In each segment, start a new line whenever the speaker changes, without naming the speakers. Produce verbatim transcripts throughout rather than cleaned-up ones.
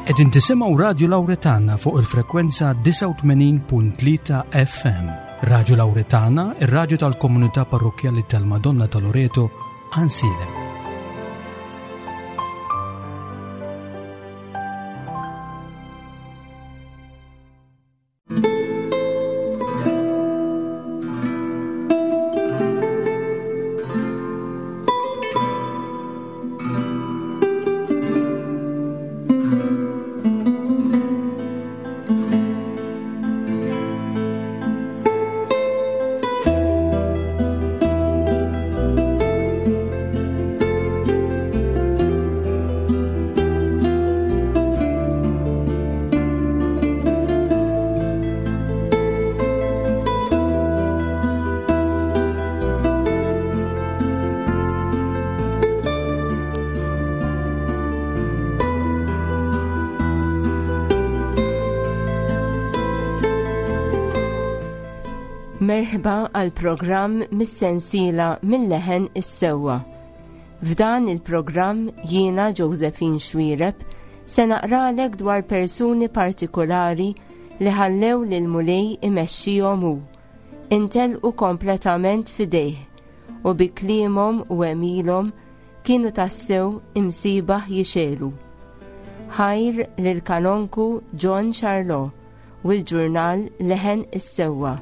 Qegħdin tisimgħu Radio Lawretana fuq il-frekwenza tisa' u tmenin punt tlieta F M. Radio Lawretana, ir-radju tal-Komunità Parrokjali tal-Madonna ta' Loreto, Ansilem.
Merħba għal programm mis-sensiela mill-leħen is-sewwa. F'dan il-programm jiena Josephine Xwireb se naqralek dwar persuni partikolari li ħallew lil Mulej imexxihom hu, intelqu kompletament f'idejh u bi kliemhom u għemilhom kienu tassew imsibaħ jixelu. Ħajr lil kanonku John Charlot u l-ġurnal Leħen is-sewwa.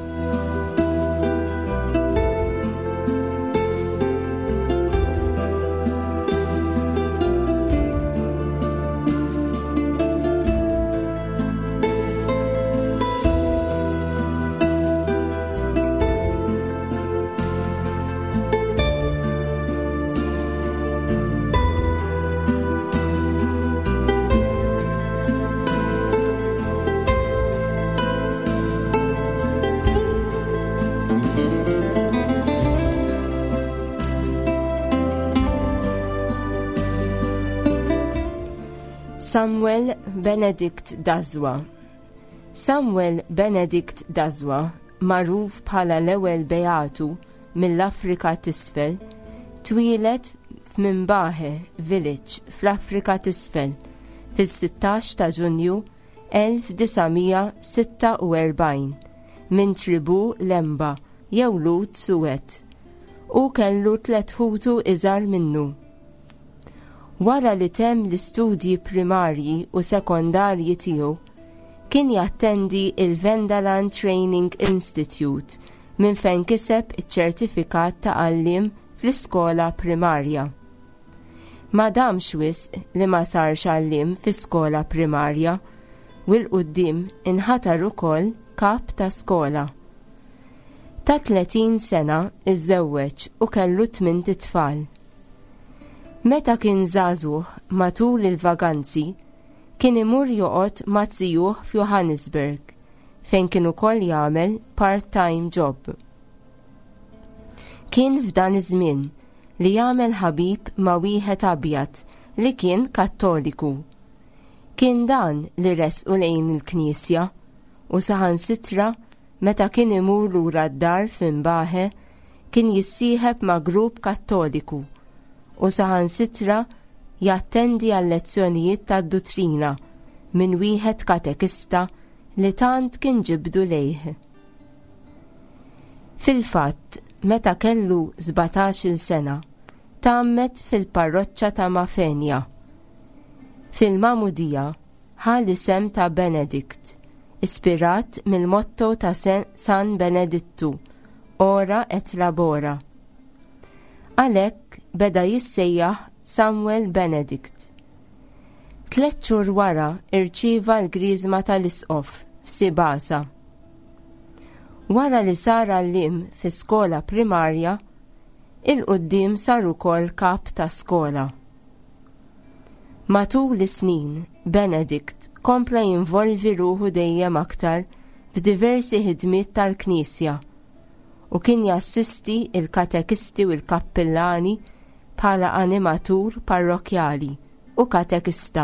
Samuel Benedict Dazwa. Samuel Benedict Dazwa, magħruf bħala l-ewwel beatu mill-Afrika t'isfel, twieled f'Mimbahe Village fl-Afrika t'isfel fis-sittax ta' Ġunju elf disgħamija sitta u erbgħin minn tribu Lemba jew Lut Suwed u kellu tliet ħutu iżgħar minnu. Wara li temm l-istudji primarji u sekondarji tiegħu, kien jattendi il-Vendaland Training Institute minn fejn kiseb iċ-ċertifikat ta' għalliem fl-iskola primarja. Ma damx wisq li ma sarx għalliem fl-iskola primarja u l-qudiem inħatar ukoll kap ta' skola. Ta' tletin sena iżżewweġ u kellu tmien tfal. Meta kien żagħżugħ matul il-vaganzi, kien imur joqgħod ma' tzijuh f'Johannesburg, fejn kien ukoll jagħmel part-time job. Kien f'dan iż-żmien li jagħmel ħabib ma' wieħed Abjad li kien Kattoliku. Kien dan li resqu lejn il-Knisja u saħansitra meta kien imur lura d-dar f'Imbahe kien jissieħeb ma' grupp Kattoliku u saħansitra jattendi għal lezzjonijiet tad-dottrina minn wieħed katekista li tant kien ġibdu lejh. Fil-fatt, meta kellu żbatax-il sena, tammet fil-parroċċa ta' Mafenja. Fil-Mamudija ħal isem ta' Benedict, ispirat mill-motto ta' San Benedittu, ora et labora. Għalhekk beda jissejjaħ Samuel Benedict. Tliet xhur wara irċieva l-griżma tal-isqof f'Sibasa. Wara li sar għalliem fi skola primarja, il-qudiem sar ukoll kap ta' skola. Matul is-snin, Benedict kompla jinvolvi ruħu dejjem aktar f'diversi ħidmiet tal-Knisja u kien jassisti il-katekisti u l-kappillani bħala animatur parrokjali u katekista.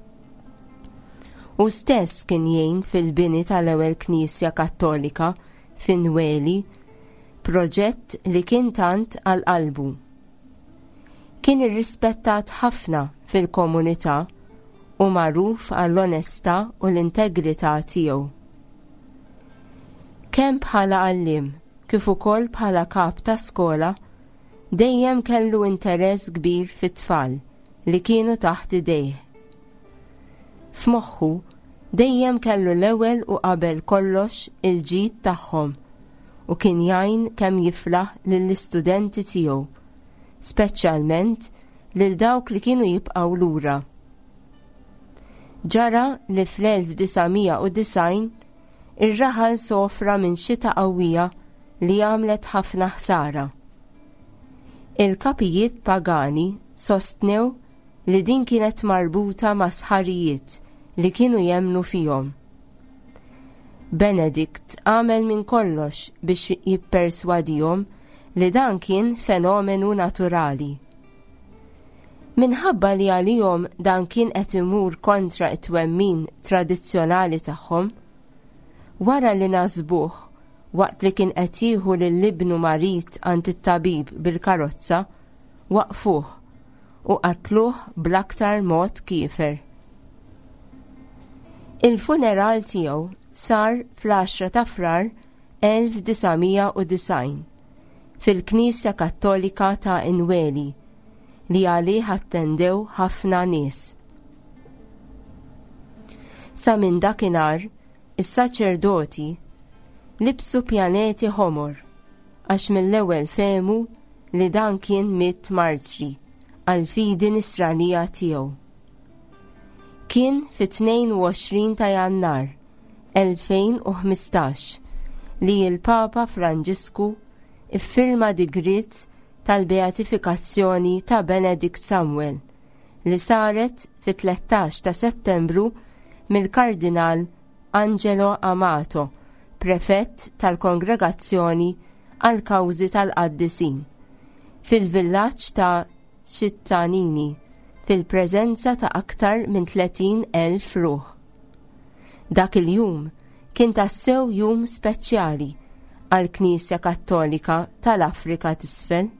U stess kien jgħin fil-bini tal-ewwel Knisja Kattolika f'Inweli, proġett li kien tant għal qalbu. Kien irrispettat ħafna fil-komunità u magħruf għall-onestà u l-integrità tiegħu. Kemm bħala għalliem kif ukoll bħala kap ta' skola dejjem kellu interess kbir fit-tfal li kienu taħt idejh. F'moħħu dejjem kellu l-ewwel u qabel kollox il-ġid tagħhom u kien jgħin kemm jiflaħ lill-istudenti tiegħu, speċjalment lil dawk li kienu jibqgħu lura. Ġara li fl-elf disgħamija u design ir-raħal sofra minn xita qawwija li għamlet ħafna ħsara. Il-kapijiet pagani sostnew li din kienet marbuta ma' sħarijiet li kienu jemnu fihom. Benedikt għamel minn kollox biex jipperswadihom li dan kien fenomenu naturali. Minħabba li għalihom dan kien qed imur kontra t-twemmin tradizzjonali tagħhom, wara li nasbuh waqt li kien qed jieħu lill-ibnu marit għand it-tabib bil-karozza, waqfuh u qatluh bl-aktar mod kiefer. Il-funeral tiegħu sar fl-għaxra ta' frar elf disgħamija u design fil-Knisja Kattolika ta' Inweli li għalih attendew ħafna nies. Sa minn dakinhar is-saċerdoti libsu pjaneti ħomor għax mill-ewwel fehmu li dan kien miet martri għal fidi nisranija tiegħu. Kien fit-tnejn u għoxrin ta' Jannar elfejn u ħmistax li l-Papa Franġisku iffirma digrit tal-beatifikazzjoni ta' Benedikt Samuel li saret fit-tlettax ta' Settembru mill-Kardinal Angelo Amato, prefett tal-Kongregazzjoni għal kawżi tal-Qaddisin, fil-villaġġ ta' Xittanini, fil-preżenza ta' aktar minn tletin elf ruħ. Dak il-jum kien tassew jum speċjali għall-Knisja Kattolika tal-Afrika t'isfel.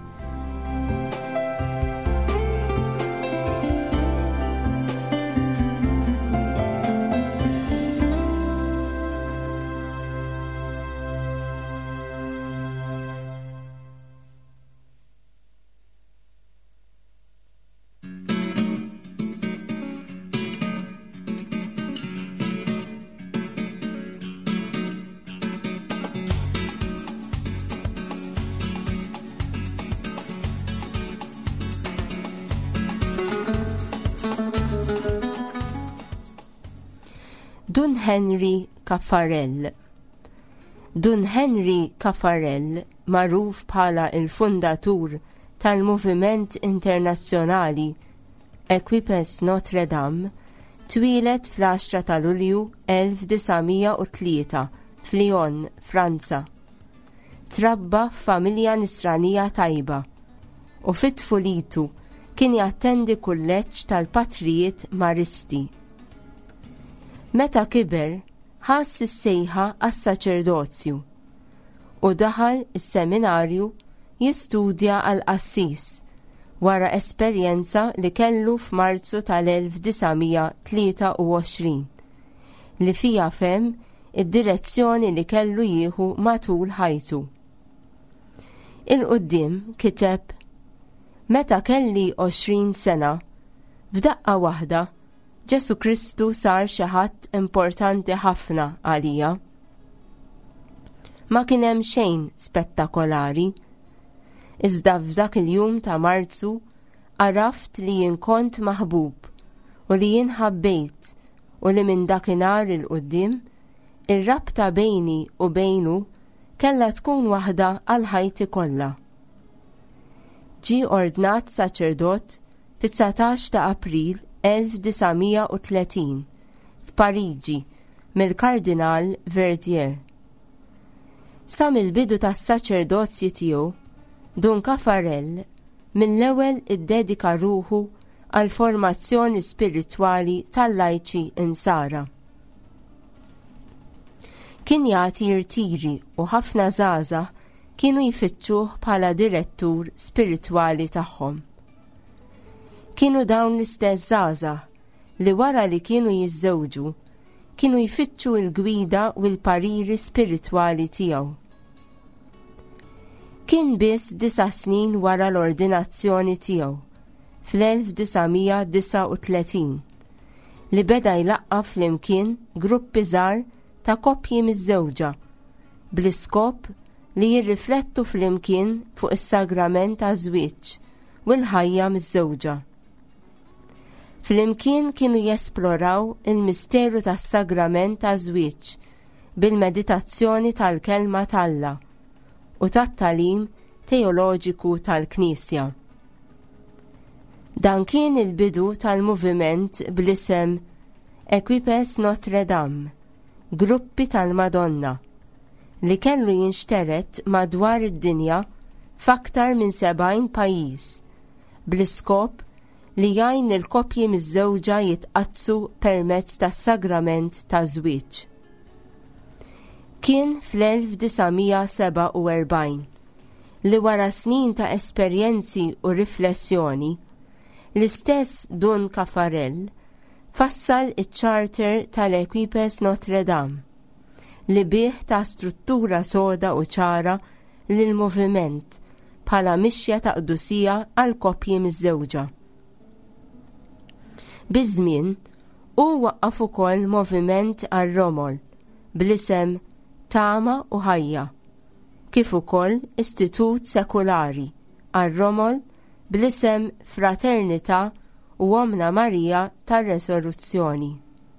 Dun Henry Caffarel. Dun Henry Caffarel, magħruf bħala il-fundatur tal-Moviment Internazzjonali Equipes Notre Dame, twilet fl-għaxra ta' Lulju elf disgħamija u tlieta f'Lyon, Franza. Trabba f'familja nisranija tajba u fit-tfulitu kien jattendi kulleġġ tal-Patrijiet Maristi. Meta kiber, ħass is-sejħa għas-saċerdozju u daħal is-seminarju jistudja għal qassis wara esperjenza li kellu f'Marzu tal-elf disgħamija tlieta u għoxrin li fija fem id-direzzjoni li kellu jieħu matul ħajtu. Il-qudiem kiteb: Meta kelli għoxrin sena, f'daqqa waħda Ġesu Kristu sar xi ħadd importanti ħafna għalija. Ma kien hemm xejn spettakolari, iżda f'dak il-jum ta' Marzu għaraft li jien kont maħbub u li jien ħabbejt u li minn dakinhar il-qudiem ir-rabta bejni u bejnu kellha tkun waħda għal ħajti kollha. Ġie ordnat saċerdot fit-tsatax ta' April elf disgħamija u tletin f'Pariġi mill-Kardinal Verdier. Sa mill-bidu tas-saċerdozju tiegħu, Dun Caffarel mill-ewwel iddedika ruħu għal formazzjoni spiritwali tal-lajċi insara. Kien jagħti irtiri u ħafna żgħażagħ kienu jfittxuh bħala direttur spiritwali tagħhom. Kienu dawn l-istess żgħażagħ li wara li kienu jiżżewġu kienu jfittxu l-gwida u l-pariri spiritwali tiegħu. Kien biss disa' snin wara l-ordinazzjoni tiegħu fl-elf disajn disa' u tletin li beda jlaqqaf flimkien gruppi żgħar ta' koppji miż-żewġa bl-iskop li jirriflettu flimkien fuq is-sagrament ta' żwieġ u l-ħajja miż-żewġa. Flimkien kienu jesploraw il-misteru tas-sagrament ta' żwieġ bil-meditazzjoni tal-kelma tal-Alla u tat-talim teoloġiku tal-Knisja. Dan kien il-bidu tal-moviment bl-isem Equipes Notre Dame, gruppi tal-Madonna, li kellu jinxteret madwar id-dinja f'aktar minn sebgħin pajjiż, bl-iskop li jgħin il-koppji miż-żewġa jitqazzu permezz tas-sagrament ta' żwieġ. Kien fl-elf disajn seba' u erbgħin li wara snin ta' esperjenzi u riflessjoni l-istess Don Caffarel fassal iċ-charter tal-Equipes Notre Dame li bih ta' struttura soda u ċara lill-moviment bħala mixja ta' qdusija għal koppji miż-żewġa. Biż-żmien hu waqqaf ukoll moviment għar-Romol bl-isem Tama u Ħajja, kif ukoll istitut sekulari għar-Romol bl-isem Fraternità u Omna Marija tar-Resurruzzjoni.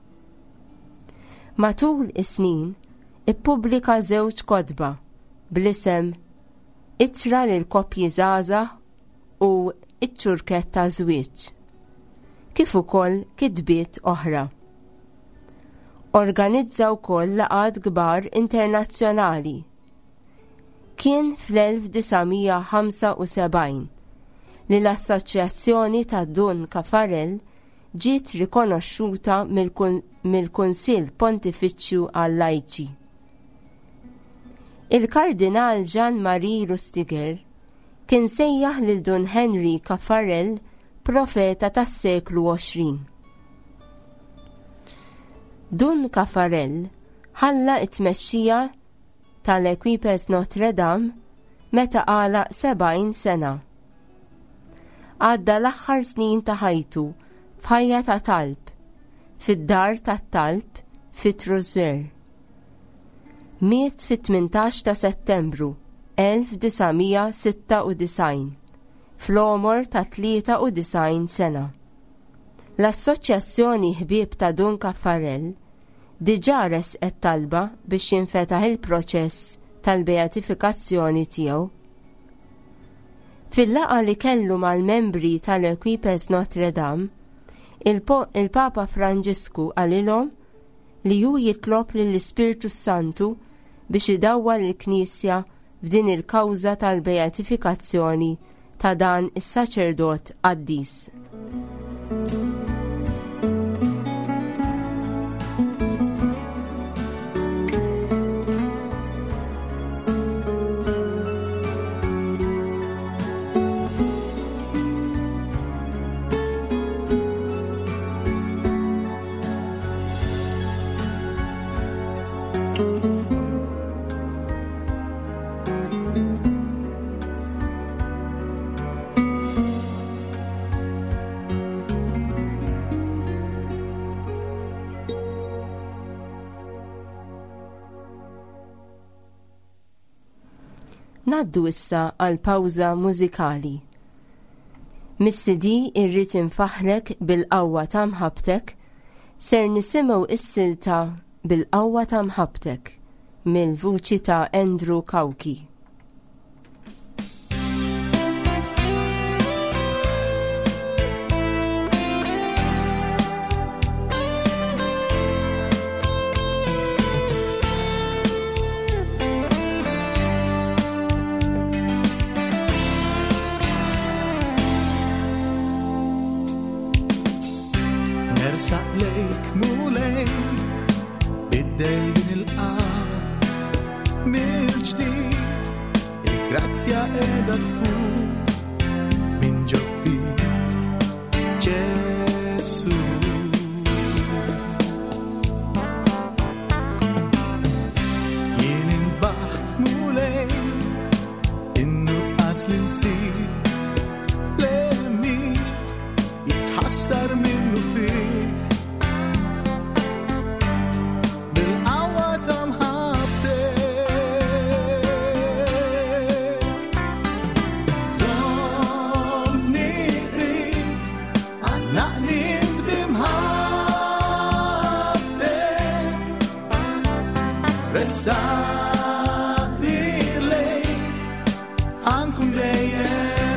Matul is-snin ippubblika żewġ kotba bl-isem Ittra lil koppji żgħażagħ u Iċ-ċurkett ta' żwieġ, kif ukoll kitbiet oħra. Organizza wkoll laqgħat kbar internazzjonali. Kien fl-elf disajn ħamsa u sebgħin li l-Assoċjazzjoni ta' Don Caffarel ġiet rikonoxxuta mill-Kunsill Pontifiċċju għal-Lajċi. Il-Kardinal Jean-Marie Rustiger kien sejjaħ lil Don Henry Caffarel profeta tas-seklu għoxrin. Don Caffarel ħalla t-tmexxija tal-Equipes Notre Dame meta għala sebgħin sena. Għadda l-aħħar snin ta' ħajtu f'ħajja ta' talb, fid-dar tat-talb fit-Truzzer. Miet fit-tmintax ta' Settembru elf disajn sitta u disajn fl-omor ta' tlieta u disajn sena. L-Assoċjazzjoni Ħbieb ta' Don Caffarel diġà resqet talba biex jinfetaħ il-proċess tal-beatifikazzjoni tiegħu. Fil-laqa li kellu mal-membri tal-Equipes Notre Dame, il-Papa Franġisku għalilhom li hu jitlob lill-Ispiritu Santu biex idawwa l-Knisja f'din il-kawża tal-beatifikazzjoni ta' dan is-saċerdot qaddis. Naddu issa għal pawża mużikali. Mis-C D irrid infaħrek bil-qawwa ta' mħabbtek, ser nisimgħu is-silta bil-qawwa ta' mħabbtek mill-vuċi ta' Andrew Kawki.
Nersaq lejk mulej id-dejn il-qar mill-ġdid, il-grazzja qiegħda tfuk minn ġo fik Ġesu. sar minnu fih bil-qawwa ta' mħabbtek żommni qrib għannaqni int bimħabbtek ressaqni lejk ħankun dejjem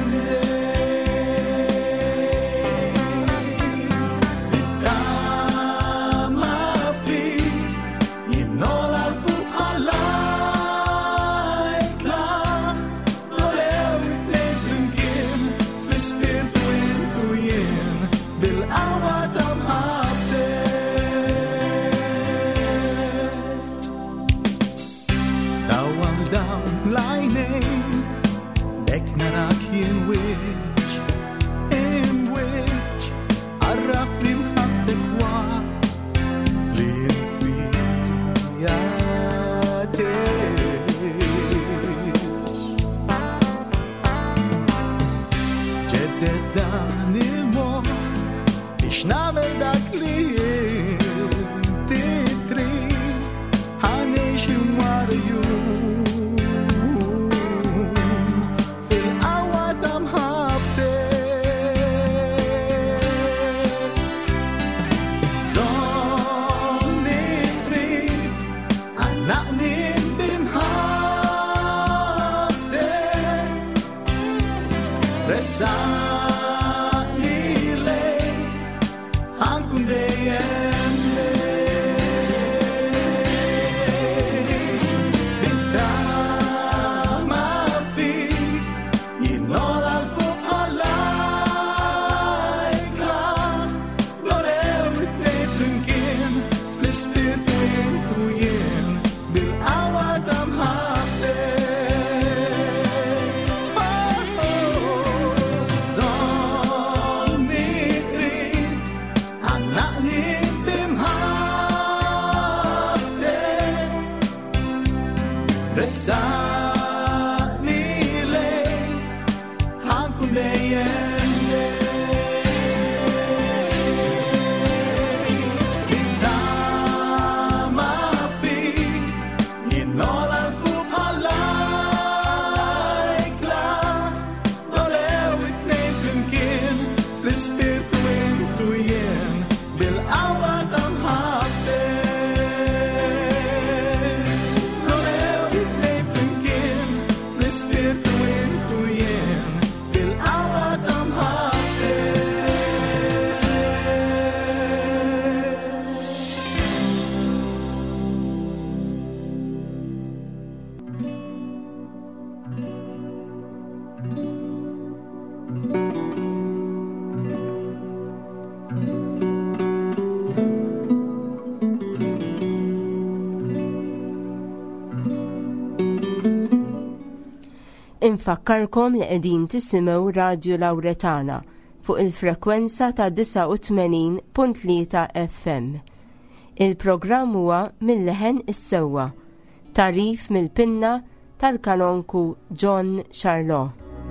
Infakkarkom li qegħdin tisimgħu Radju Lawretana fuq il-frekwenza ta' disa u tmenin punt tlieta F M. Il-programm huwa mill-leħen is-sewwa, tarif mill-pinna tal-kanonku John Charlot.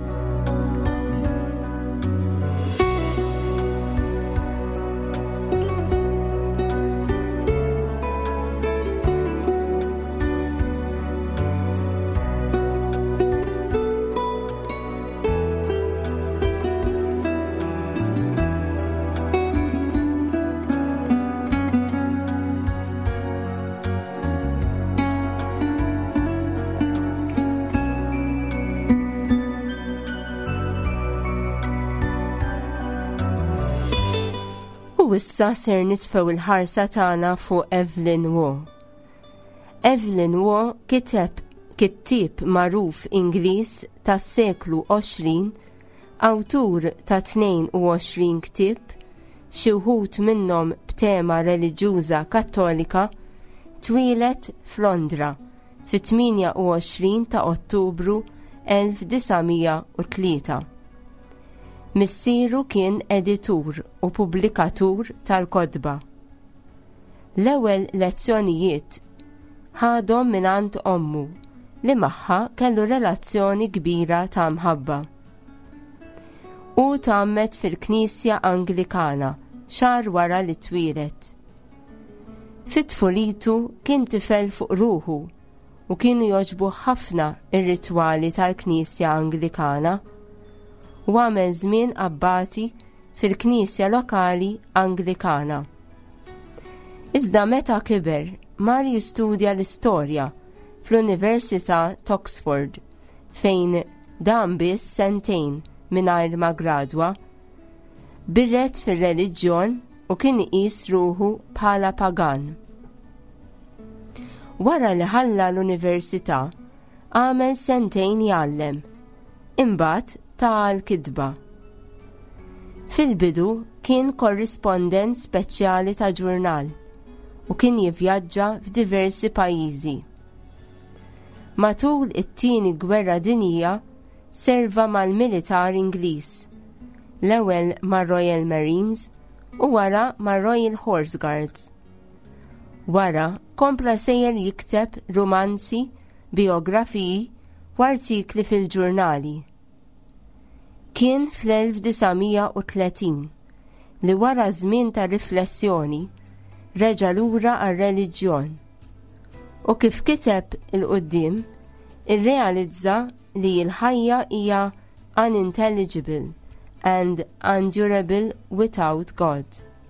U issa ser nitfew il-ħarsa tagħna fuq Evelyn Waugh. Evelyn Waugh kiteb kittieb magħruf Ingliż tas-seklu għoxrin, awtur ta' tnejn u għoxrin ktieb, xi wħud minnhom b'tema reliġjuża Kattolika, twilet f'Londra fit-tminja u għoxrin ta' Ottubru elf disgħamija u tlieta. Missieru kien editur u pubblikatur tal-kodba. L-ewwel lezzjonijiet ħadhom mingħand ommu li magħha kellu relazzjoni kbira ta' mħabba. U tgħammet fil-Knisja Anglikana xahar wara li twieled. Fit-tfulitu kien tifel fuq ruħu u kienu jogħġbu ħafna ir-ritwali tal-Knisja Anglikana u għamel żmien abbati fil-Knisja lokali Anglikana. Iżda meta kiber mar jistudja l-istorja fl-Università t'Oxford fejn dan biss sentejn mingħajr ma gradwa, birret fir-reliġjon u kien iqis ruħu bħala pagan. Wara li ħalla l-Università għamel sentejn jgħallem, imbagħad ta' l-kidba. Fil-bidu kien korrispondent speċjali ta' ġurnal u kien jivvjaġġa f'diversi pajjiżi. Matul it-tieni gwerra dinjija serva mal-militar Ingliż, l-ewwel mar-Royal Marines u wara mar-Royal Horse Guards. Wara kompla sejjer jikteb romanzi, biografiji u artikli fil-ġurnali. Kien fl-elf tisa' u tletin li wara żmien ta' riflessjoni reġa' lura għar-reliġjon u kif kiteb il-qudiem irrealizza li l-ħajja hija unintelligible and undurable without God.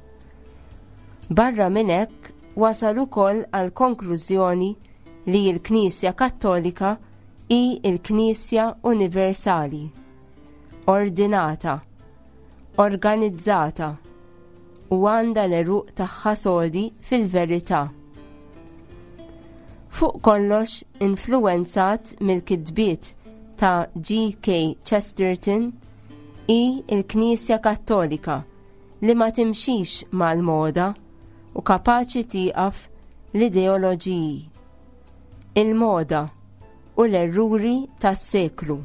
Barra minn hekk wasal ukoll għal konklużjoni li l-Knisja Kattolika hi l-Knisja Universali, ordinata, organizzata u għandha l-eruq tagħha sodi fil-verità. Fuq kollox influwenzat mill-kitbiet ta' G K Chesterton hi l-Knisja Kattolika li ma timxix mal-moda u kapaċi tieqaf l-ideoloġiji, il-moda u l-erruri tas-seklu.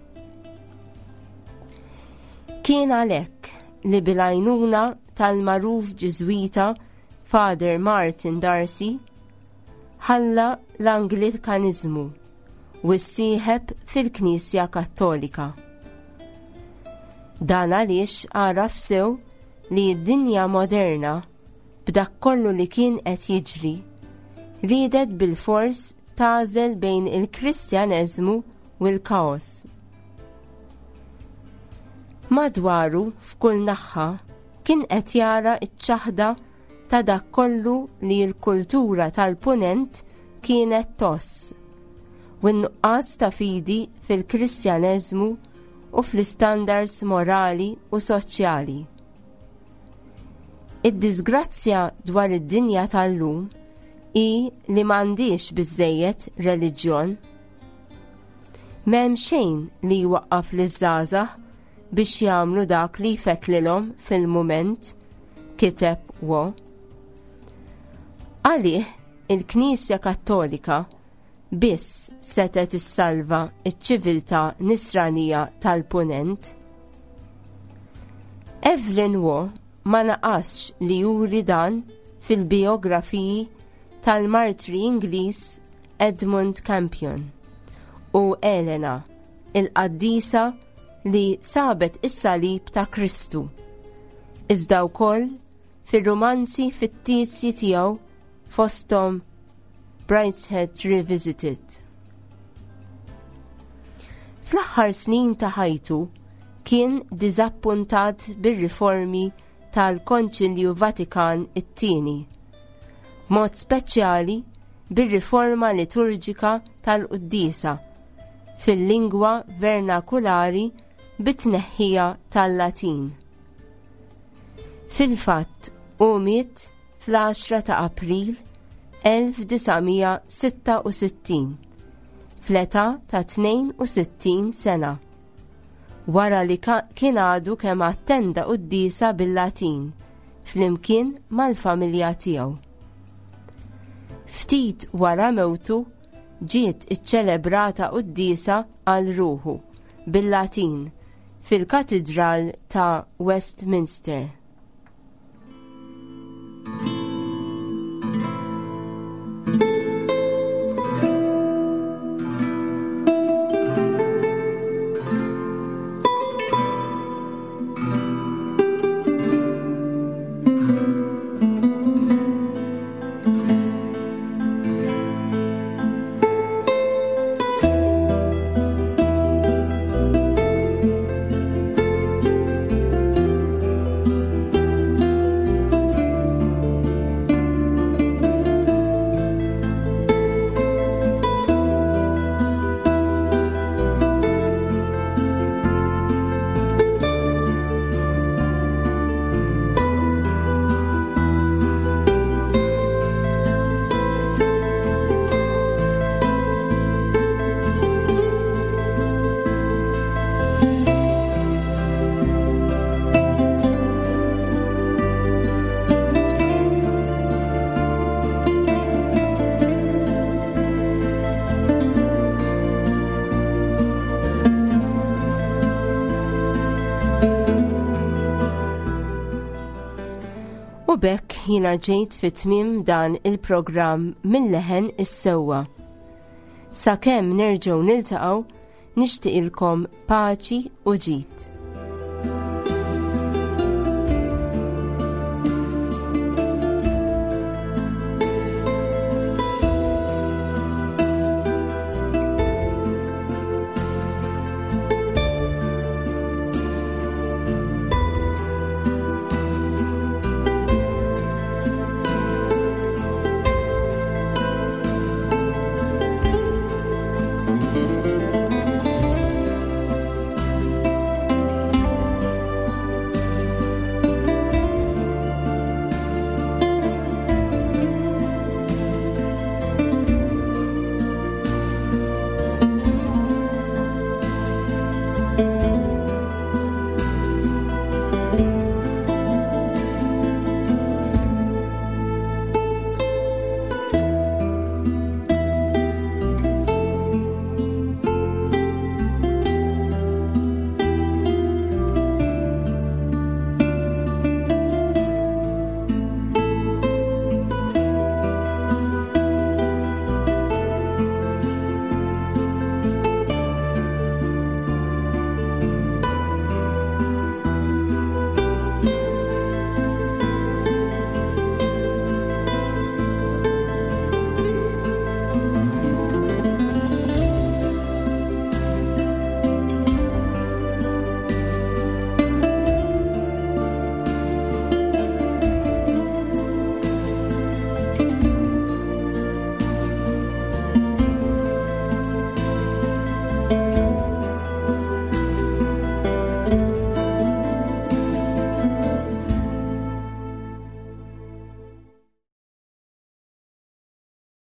Kien għalhekk li bil-għajnuna tal-magħruf Ġiżwita Father Martin Darcy ħalla l-Anglikanizmu u ssieħeb fil-Knisja Kattolika. Dan għaliex għaraf sew li d-dinja moderna b'dak kollu li kien qed jiġri riedet bil-fors tagħżel bejn il-Kristjaneżmu u l-kaos. Madwaru f'kull naħa kien qed jara ċ-ċaħda ta' dak kollu li l-kultura tal-punent kienet toss u n-nuqqas ta' fidi fil-Kristjaneżmu u fl-istandards morali u soċjali. Id-disgrazzja dwar id-dinja tal-lum hi li m'għandix biżżejjed reliġjon. M'hemm xejn li jwaqqaf liż-żgħażagħ biex jagħmlu dak li jfettlilhom fil-mument, kiteb Wo. Għalih il-Knisja Kattolika biss setet issalva iċ-ċiviltà nisranija tal-punent. Evelyn Waugh ma naqasx li juri dan fil-biografiji tal-martri Ingliż Edmund Campion u Elena, il-qaddisa li sabet is-salib ta' Kristu, iżda wkoll fir-romanzi fittizji tiegħu fosthom Brideshead Revisited. Fl-aħħar snin ta' ħajtu kien diżappuntat bir-riformi tal-Konċilju Vatikan it-tieni, mod speċjali bir-riforma liturġika tal-Quddiesa fil-lingwa vernakulari bit-tneħħija tal-Latin. Fil-fatt u miet fl-għaxra ta' April elf tisa' sitta u sittin fl-età ta' tnejn u sittin sena, wara li kien għadu kemm attenda quddiesa bil-Latin flimkien mal-familja tiegħu. Ftit wara mewtu ġiet iċċelebrata quddiesa għal ruħu bil-Latin fil-Katedral ta' Westminster. U bekk jiena ġejt fit-tmiem dan il-programm mill-leħen is-sewwa. Sakemm nerġgħu niltaqgħu, nixtieqilkom paċi u ġid.